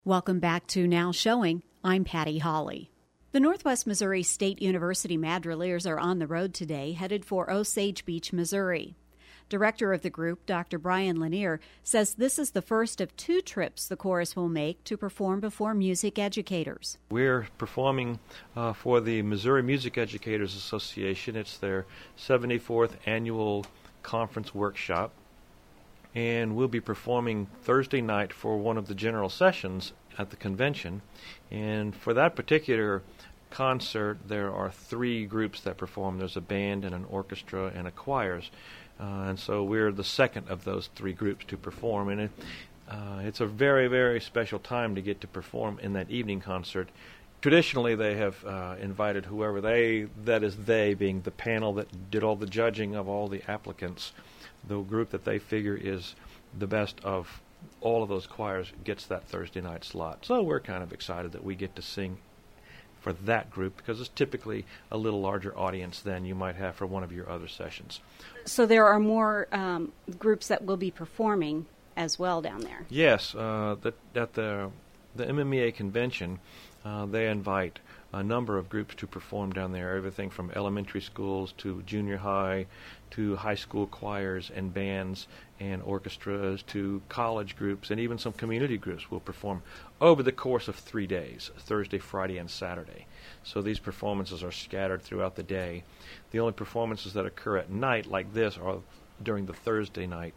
Welcome back to Now Showing. I'm Patty Hawley. The Northwest Missouri State University Madrillers are on the road today, headed for Osage Beach, Missouri. Director of the group, Dr. Brian Lanier, says this is the first of 2 trips the chorus will make to perform before music educators. We're performing for the Missouri Music Educators Association. It's their 74th annual conference workshop. And we'll be performing Thursday night for one of the general sessions at the convention. And for that particular concert, there are 3 groups that perform. There's a band and an orchestra and a choirs. And so we're the second of those 3 groups to perform. And it's a very, very special time to get to perform in that evening concert. Traditionally, they have invited whoever they being the panel that did all the judging of all the applicants. The group that they figure is the best of all of those choirs gets that Thursday night slot. So we're kind of excited that we get to sing for that group because it's typically a little larger audience than you might have for one of your other sessions. So there are more groups that will be performing as well down there. Yes, at the MMEA convention, they invite a number of groups to perform down there, everything from elementary schools to junior high to high school choirs and bands and orchestras to college groups, and even some community groups will perform over the course of 3 days, Thursday, Friday, and Saturday. So these performances are scattered throughout the day. The only performances that occur at night like this are during the Thursday night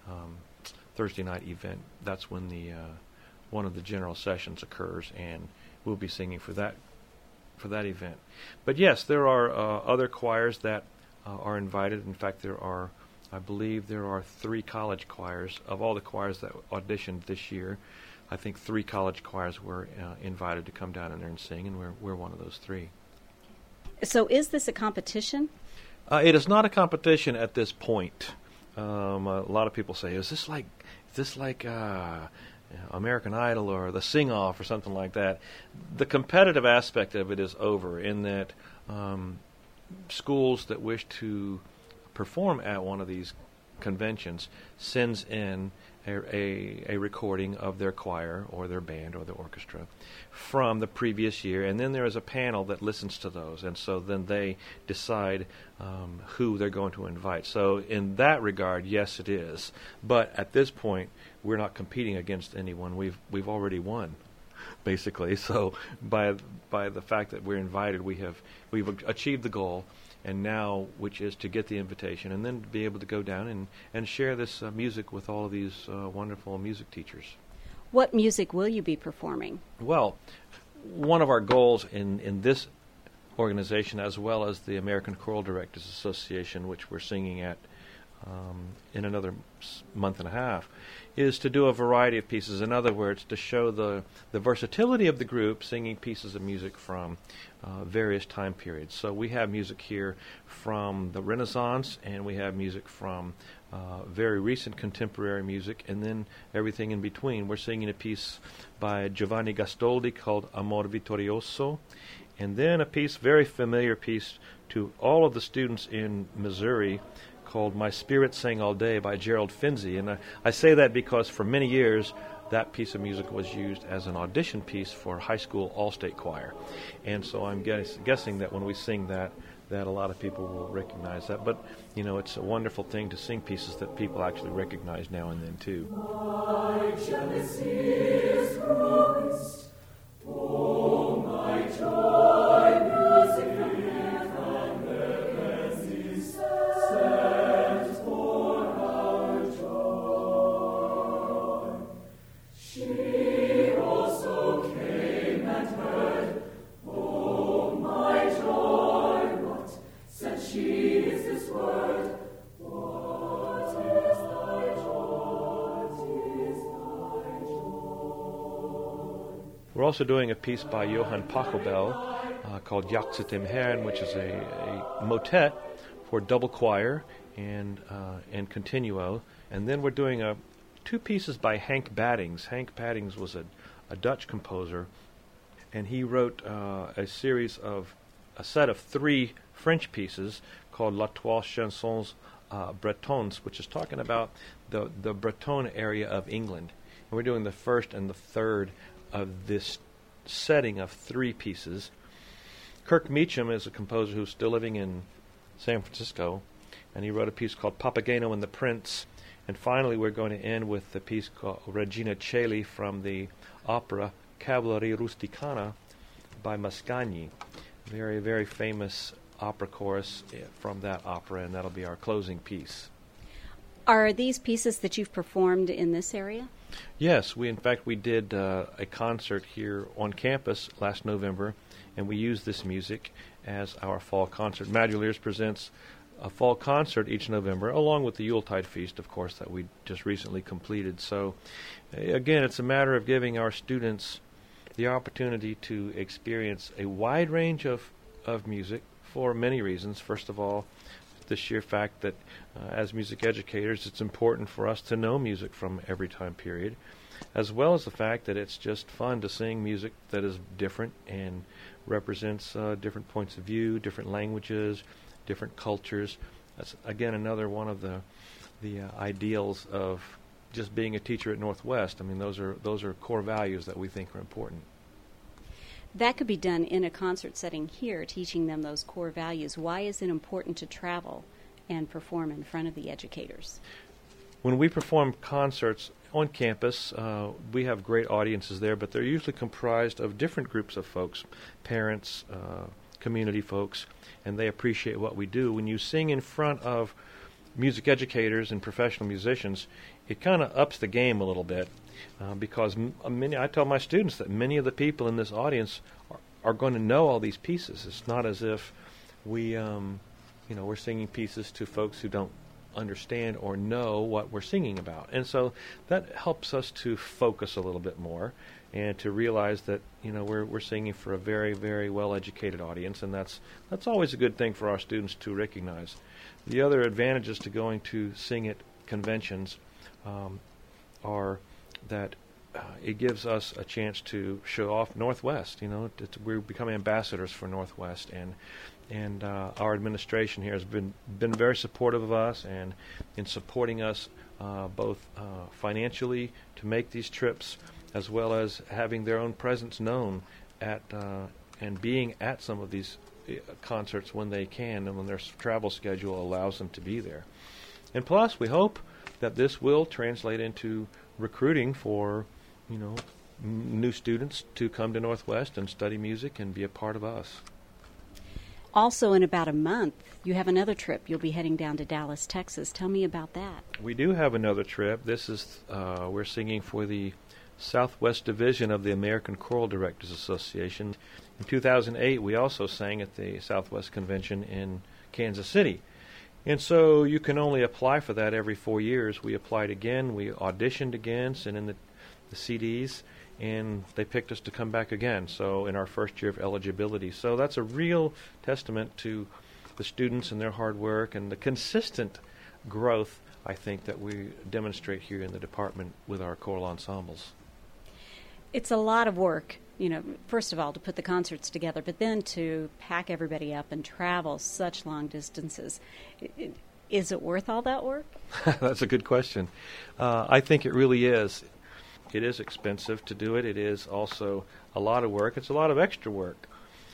event. That's when the one of the general sessions occurs, and we'll be singing for that event. But yes, there are other choirs that are invited. In fact, I believe there are 3 college choirs. Of all the choirs that auditioned this year, I think 3 college choirs were invited to come down in there and sing, and we're one of those 3. So is this a competition? It is not a competition at this point. A lot of people say, is this like American Idol or the Sing-Off or something like that? The competitive aspect of it is over in that schools that wish to perform at one of these conventions sends in a recording of their choir or their band or the orchestra from the previous year, and then there is a panel that listens to those, and so then they decide who they're going to invite. So in that regard, yes, it is. But at this point, we're not competing against anyone. We've already won, basically. So by the fact that we're invited, we've achieved the goal, and now which is to get the invitation and then be able to go down and share this music with all of these wonderful music teachers. What music will you be performing? Well, one of our goals in this organization, as well as the American Choral Directors Association, which we're singing at in another month and a half, is to do a variety of pieces. In other words, to show the versatility of the group singing pieces of music from various time periods. So we have music here from the Renaissance, and we have music from very recent contemporary music, and then everything in between. We're singing a piece by Giovanni Gastoldi called Amor Vittorioso, and then a piece, very familiar piece to all of the students in Missouri, called My Spirit Sang All Day by Gerald Finzi. And I say that because for many years that piece of music was used as an audition piece for high school all-state choir. And so I'm guessing that when we sing that a lot of people will recognize that. But, it's a wonderful thing to sing pieces that people actually recognize now and then, too. My jealousy is Christ, oh, my joy, music from heaven's sent for our joy. She also came and heard, oh, my joy, what said she is this word? What is thy joy? We're also doing a piece by Johann Pachelbel called Jachzet im Herrn, which is a motet for double choir and continuo. And then we're doing 2 pieces by Hank Baddings. Hank Baddings was a Dutch composer, and he wrote a set of 3 French pieces called La Trois Chansons Bretons, which is talking about the Breton area of England. And we're doing the first and the third of this setting of 3 pieces. Kirk Meacham is a composer who's still living in San Francisco, and he wrote a piece called Papageno and the Prince. And finally, we're going to end with the piece called Regina Coeli from the opera Cavalleria Rusticana by Mascagni. Very, very famous opera chorus from that opera, and that'll be our closing piece. Are these pieces that you've performed in this area? Yes, we did a concert here on campus last November, and we used this music as our fall concert. Madrileers presents a fall concert each November, along with the Yuletide Feast, of course, that we just recently completed. So, again, it's a matter of giving our students the opportunity to experience a wide range of music for many reasons. First of all, the sheer fact that as music educators, it's important for us to know music from every time period, as well as the fact that it's just fun to sing music that is different and represents different points of view, different languages, different cultures. That's, again, another one of the ideals of just being a teacher at Northwest. I mean, those are core values that we think are important. That could be done in a concert setting here, teaching them those core values. Why is it important to travel and perform in front of the educators? When we perform concerts on campus, we have great audiences there, but they're usually comprised of different groups of folks, parents, community folks, and they appreciate what we do. When you sing in front of music educators and professional musicians, it kind of ups the game a little bit, because I tell my students that many of the people in this audience are going to know all these pieces. It's not as if we're singing pieces to folks who don't understand or know what we're singing about. And so that helps us to focus a little bit more and to realize that we're singing for a very, very well-educated audience, and that's always a good thing for our students to recognize. The other advantages to going to sing at conventions are that it gives us a chance to show off Northwest. We become ambassadors for Northwest, and our administration here has been very supportive of us and in supporting us both financially to make these trips, as well as having their own presence known at and being at some of these concerts when they can and when their travel schedule allows them to be there. And plus, we hope that this will translate into recruiting for new students to come to Northwest and study music and be a part of us. Also, in about a month, you have another trip. You'll be heading down to Dallas, Texas. Tell me about that. We do have another trip. This is we're singing for the Southwest Division of the American Choral Directors Association. In 2008, we also sang at the Southwest Convention in Kansas City. And so you can only apply for that every 4 years. We applied again, we auditioned again, sent in the CDs, and they picked us to come back again, so in our first year of eligibility. So that's a real testament to the students and their hard work and the consistent growth, I think, that we demonstrate here in the department with our choral ensembles. It's a lot of work, first of all, to put the concerts together, but then to pack everybody up and travel such long distances. Is it worth all that work? That's a good question. I think it really is. It is expensive to do it. It is also a lot of work. It's a lot of extra work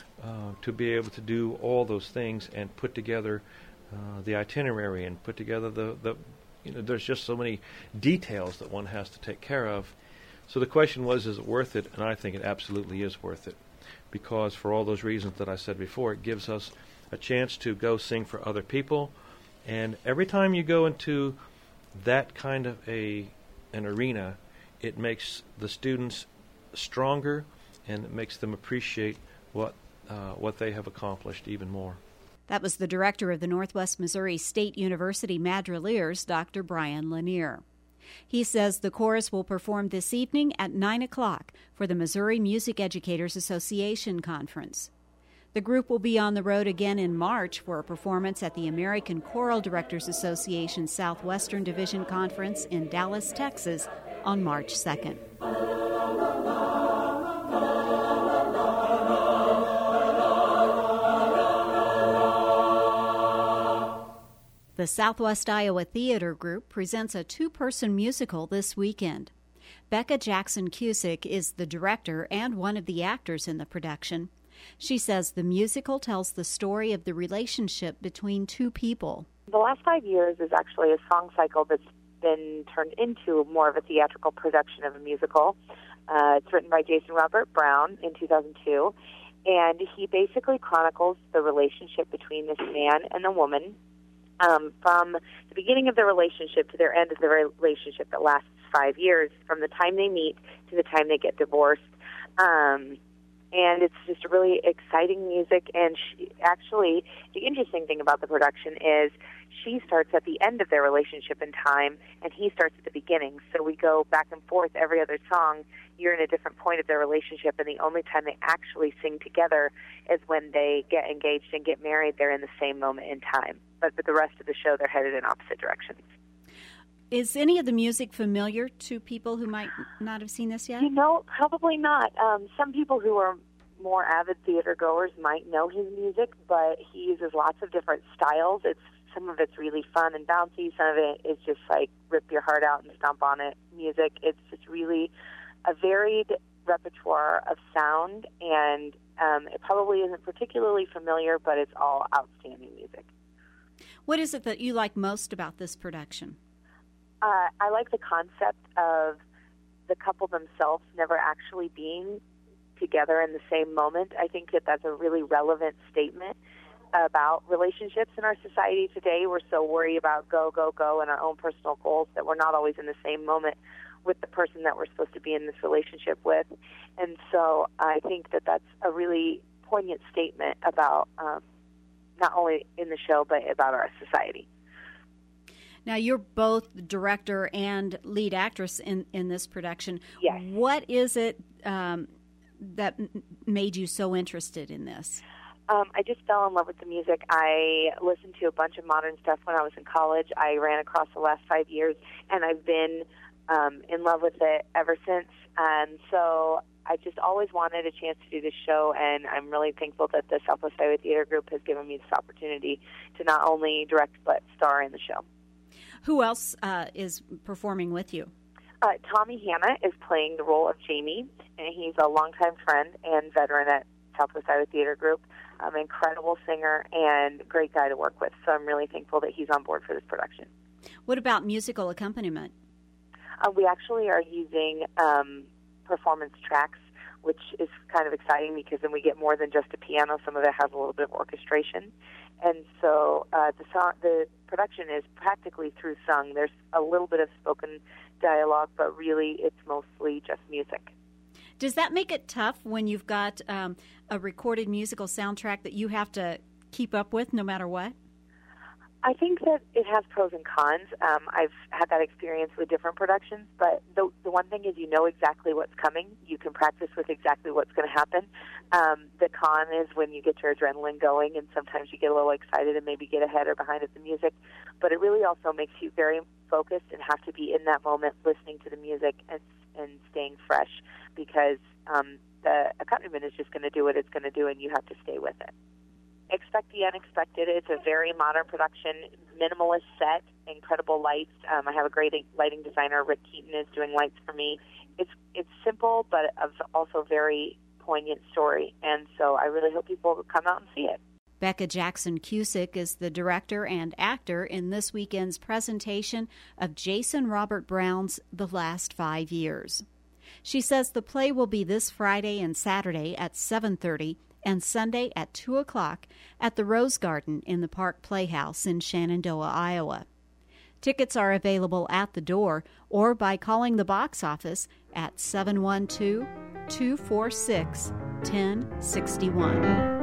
to be able to do all those things and put together the itinerary and put together there's just so many details that one has to take care of. So the question was, is it worth it? And I think it absolutely is worth it, because for all those reasons that I said before, it gives us a chance to go sing for other people. And every time you go into that kind of an arena, it makes the students stronger, and it makes them appreciate what they have accomplished even more. That was the director of the Northwest Missouri State University Madrileers, Dr. Brian Lanier. He says the chorus will perform this evening at 9 o'clock for the Missouri Music Educators Association Conference. The group will be on the road again in March for a performance at the American Choral Directors Association Southwestern Division Conference in Dallas, Texas on March 2nd. The Southwest Iowa Theater Group presents a two-person musical this weekend. Becca Jackson Cusick is the director and one of the actors in the production. She says the musical tells the story of the relationship between two people. The last 5 years is actually a song cycle that's been turned into more of a theatrical production of a musical. It's written by Jason Robert Brown in 2002, and he basically chronicles the relationship between this man and a woman from the beginning of their relationship to their end of the relationship that lasts 5 years, from the time they meet to the time they get divorced. And it's just really exciting music. And actually, the interesting thing about the production is she starts at the end of their relationship in time, and he starts at the beginning. So we go back and forth every other song. You're in a different point of their relationship, and the only time they actually sing together is when they get engaged and get married. They're in the same moment in time. But for the rest of the show, they're headed in opposite directions. Is any of the music familiar to people who might not have seen this yet? Probably not. Some people who are more avid theater goers might know his music, but he uses lots of different styles. Some of it's really fun and bouncy. Some of it is just like rip your heart out and stomp on it music. It's just really a varied repertoire of sound, and it probably isn't particularly familiar, but it's all outstanding music. What is it that you like most about this production? I like the concept of the couple themselves never actually being together in the same moment. I think that that's a really relevant statement about relationships in our society today. We're so worried about go, go, go and our own personal goals that we're not always in the same moment with the person that we're supposed to be in this relationship with. And so I think that that's a really poignant statement about not only in the show, but about our society. Now, you're both director and lead actress in this production. Yes. What is it that made you so interested in this? I just fell in love with the music. I listened to a bunch of modern stuff when I was in college. I ran across the last 5 years, and I've been in love with it ever since. And so I just always wanted a chance to do this show, and I'm really thankful that the Southwest Iowa Theater Group has given me this opportunity to not only direct but star in the show. Who else is performing with you? Tommy Hanna is playing the role of Jamie, and he's a longtime friend and veteran at Southwest Iowa Theater Group. Incredible singer and great guy to work with, so I'm really thankful that he's on board for this production. What about musical accompaniment? We actually are using performance tracks, which is kind of exciting because then we get more than just a piano. Some of it has a little bit of orchestration. And so the production is practically through sung. There's a little bit of spoken dialogue, but really it's mostly just music. Does that make it tough when you've got a recorded musical soundtrack that you have to keep up with no matter what? I think that it has pros and cons. I've had that experience with different productions, but the one thing is you know exactly what's coming. You can practice with exactly what's going to happen. The con is when you get your adrenaline going, and sometimes you get a little excited and maybe get ahead or behind of the music. But it really also makes you very focused and have to be in that moment listening to the music and staying fresh because the accompaniment is just going to do what it's going to do, and you have to stay with it. Expect the unexpected. It's a very modern production, minimalist set, incredible lights. I have a great lighting designer. Rick Keaton is doing lights for me. It's simple, but also very poignant story, and so I really hope people will come out and see it. Becca Jackson Cusick is the director and actor in this weekend's presentation of Jason Robert Brown's The Last 5 Years. She says the play will be this Friday and Saturday at 7:30 and Sunday at 2 o'clock at the Rose Garden in the Park Playhouse in Shenandoah, Iowa. Tickets are available at the door or by calling the box office at 712-246-1061.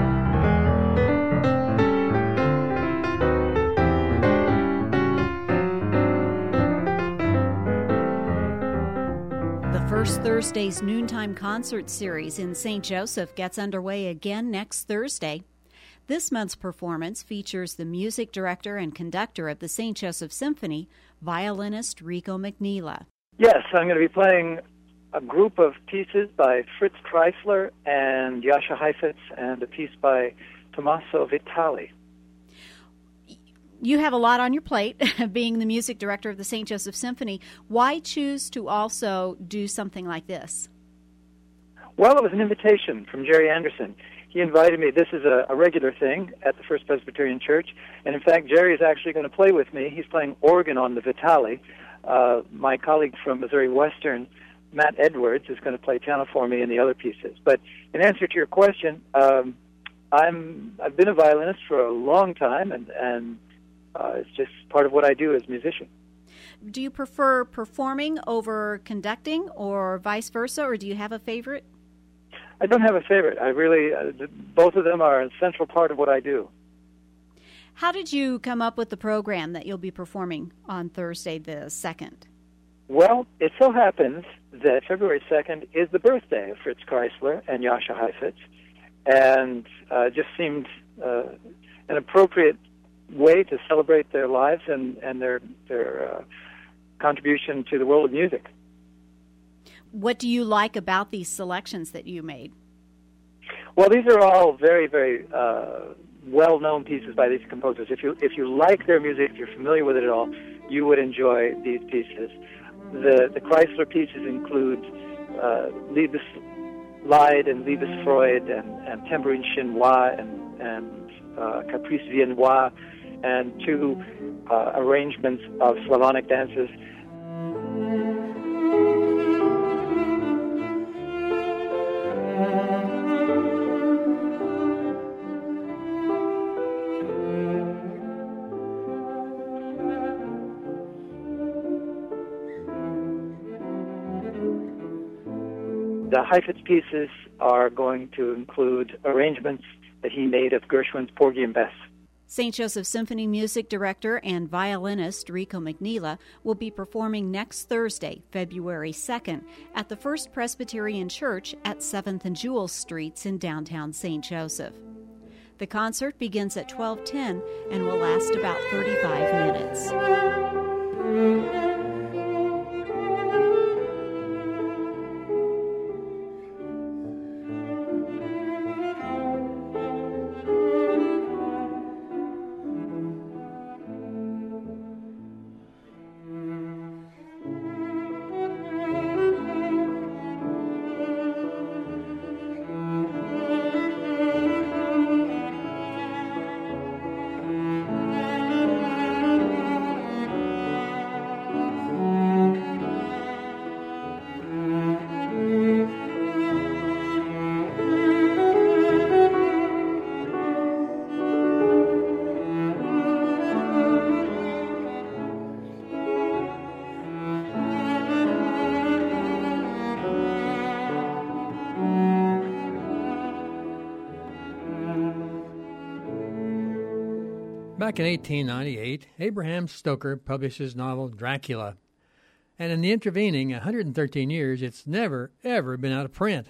First Thursday's Noontime Concert Series in St. Joseph gets underway again next Thursday. This month's performance features the music director and conductor of the St. Joseph Symphony, violinist Rico McNeela. Yes, I'm going to be playing a group of pieces by Fritz Kreisler and Jascha Heifetz and a piece by Tommaso Vitali. You have a lot on your plate, being the music director of the St. Joseph Symphony. Why choose to also do something like this? Well, it was an invitation from Jerry Anderson. He invited me. This is a regular thing at the First Presbyterian Church. And in fact, Jerry is actually going to play with me. He's playing organ on the Vitale. My colleague from Missouri Western, Matt Edwards, is going to play piano for me in the other pieces. But in answer to your question, I've been a violinist for a long time, and it's just part of what I do as a musician. Do you prefer performing over conducting, or vice versa, or do you have a favorite? I don't have a favorite. I really, both of them are a central part of what I do. How did you come up with the program that you'll be performing on Thursday the 2nd? Well, it so happens that February 2nd is the birthday of Fritz Kreisler and Jascha Heifetz, and it just seemed an appropriate way to celebrate their lives and their contribution to the world of music. What do you like about these selections that you made? Well, these are all very, very well-known pieces by these composers. If you like their music, if you're familiar with it at all, you would enjoy these pieces. The Kreisler pieces include Liebeslied and Liebesfreude and Tambourine Chinois and Caprice Viennois and 2 arrangements of Slavonic dances. The Heifetz pieces are going to include arrangements that he made of Gershwin's Porgy and Bess. St. Joseph Symphony music director and violinist Rico McNeela will be performing next Thursday, February 2nd, at the First Presbyterian Church at 7th and Jewel Streets in downtown St. Joseph. The concert begins at 12:10 and will last about 35 minutes. Back in 1898, Abraham Stoker published his novel Dracula, and in the intervening 113 years, it's never, ever been out of print.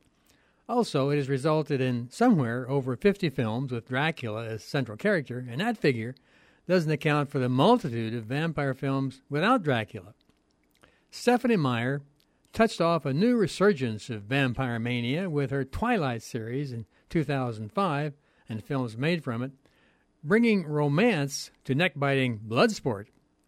Also, it has resulted in somewhere over 50 films with Dracula as central character, and that figure doesn't account for the multitude of vampire films without Dracula. Stephenie Meyer touched off a new resurgence of vampire mania with her Twilight series in 2005 and films made from it, bringing romance to neck-biting Bloodsport.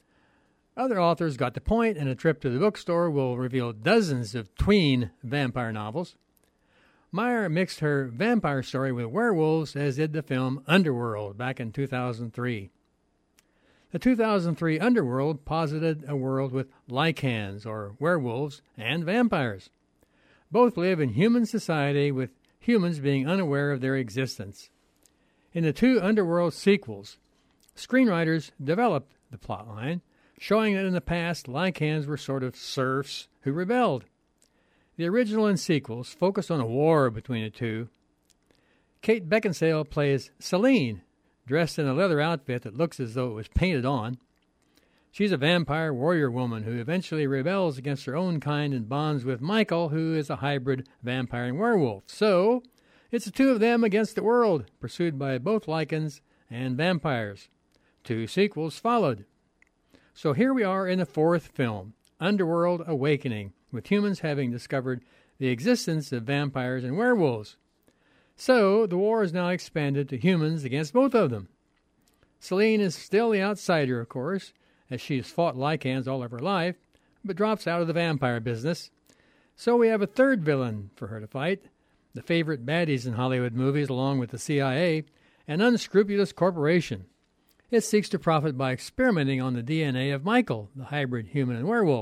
Other authors got the point, and a trip to the bookstore will reveal dozens of tween vampire novels. Meyer mixed her vampire story with werewolves, as did the film Underworld back in 2003. The 2003 Underworld posited a world with lycans, or werewolves, and vampires. Both live in human society, with humans being unaware of their existence. In the 2 Underworld sequels, screenwriters developed the plotline, showing that in the past, lycans were sort of serfs who rebelled. The original and sequels focused on a war between the two. Kate Beckinsale plays Celine, dressed in a leather outfit that looks as though it was painted on. She's a vampire warrior woman who eventually rebels against her own kind and bonds with Michael, who is a hybrid vampire and werewolf. So, it's the 2 of them against the world, pursued by both lycans and vampires. 2 sequels followed. So here we are in the 4th film, Underworld Awakening, with humans having discovered the existence of vampires and werewolves. So the war is now expanded to humans against both of them. Selene is still the outsider, of course, as she has fought Lycans all of her life, but drops out of the vampire business. So we have a third villain for her to fight, the favorite baddies in Hollywood movies along with the CIA, an unscrupulous corporation. It seeks to profit by experimenting on the DNA of Michael, the hybrid human and werewolf.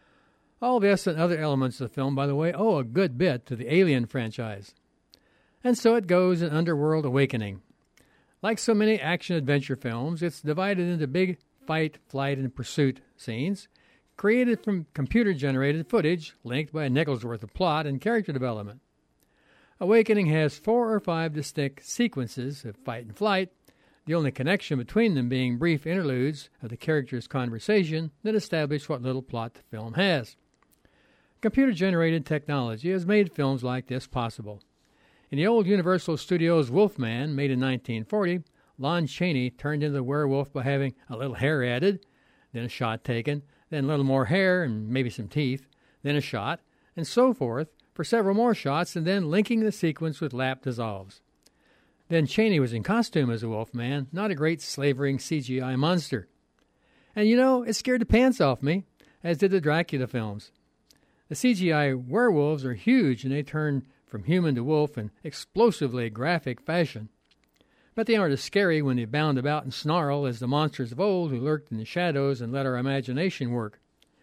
All this and other elements of the film, by the way, owe a good bit to the Alien franchise. And so it goes in Underworld Awakening. Like so many action-adventure films, it's divided into big fight, flight, and pursuit scenes, created from computer-generated footage linked by a nickel's worth of plot and character development. Awakening has 4 or 5 distinct sequences of fight and flight, the only connection between them being brief interludes of the characters' conversation that establish what little plot the film has. Computer-generated technology has made films like this possible. In the old Universal Studios Wolfman, made in 1940, Lon Chaney turned into the werewolf by having a little hair added, then a shot taken, then a little more hair and maybe some teeth, then a shot, and so forth for several more shots, and then linking the sequence with lap dissolves. Then Chaney was in costume as a Wolfman, not a great slavering CGI monster. And it scared the pants off me, as did the Dracula films. The CGI werewolves are huge, and they turn from human to wolf in explosively graphic fashion. But they aren't as scary when they bound about and snarl as the monsters of old who lurked in the shadows and let our imagination work.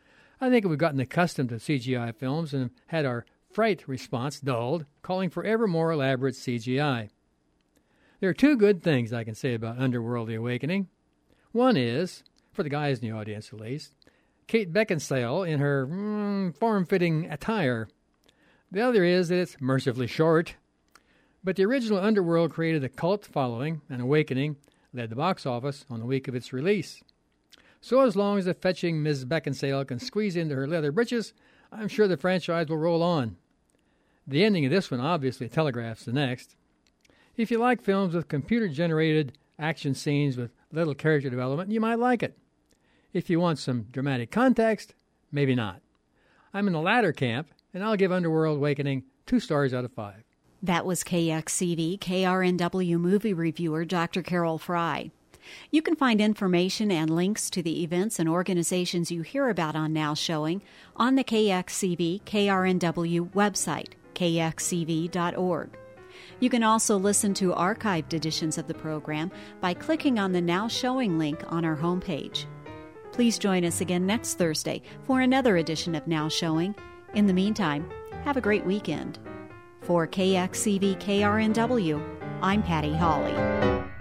I think we've gotten accustomed to CGI films and had our fright response dulled, calling for ever more elaborate CGI. There are 2 good things I can say about Underworld: The Awakening. One is, for the guys in the audience at least, Kate Beckinsale in her form-fitting attire. The other is that it's mercifully short. But the original Underworld created a cult following, and Awakening led the box office on the week of its release. So as long as the fetching Ms. Beckinsale can squeeze into her leather breeches, I'm sure the franchise will roll on. The ending of this one obviously telegraphs the next. If you like films with computer-generated action scenes with little character development, you might like it. If you want some dramatic context, maybe not. I'm in the latter camp, and I'll give Underworld Awakening 2 stars out of 5. That was KXCV KRNW movie reviewer Dr. Carol Fry. You can find information and links to the events and organizations you hear about on Now Showing on the KXCV KRNW website, kxcv.org. You can also listen to archived editions of the program by clicking on the Now Showing link on our homepage. Please join us again next Thursday for another edition of Now Showing. In the meantime, have a great weekend. For KXCV KRNW, I'm Patty Hawley.